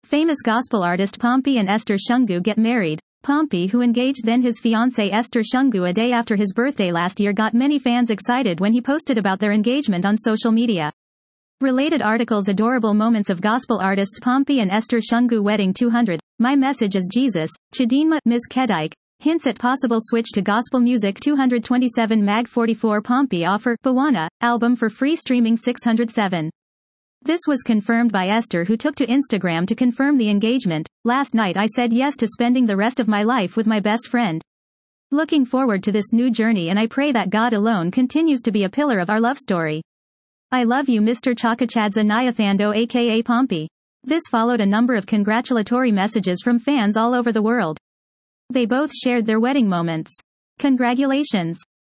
Famous gospel artist Pompey and Esther Shungu get married. Pompey, who engaged then his fiancée Esther Shungu a day after his birthday last year, got many fans excited when he posted about their engagement on social media. Related articles: Adorable moments of gospel artists Pompey and Esther Shungu wedding 200. My message is Jesus. Chidinma, Ms. Kedike. Hints at possible switch to gospel music 227 Mag 44 Pompey offer Bawana album for free streaming 607. This was confirmed by Esther, who took to Instagram to confirm the engagement. Last night I said yes to spending the rest of my life with my best friend. Looking forward to this new journey, and I pray that God alone continues to be a pillar of our love story. I love you, Mr. Chakachadza Nyathando aka Pompey. This followed a number of congratulatory messages from fans all over the world. They both shared their wedding moments. Congratulations.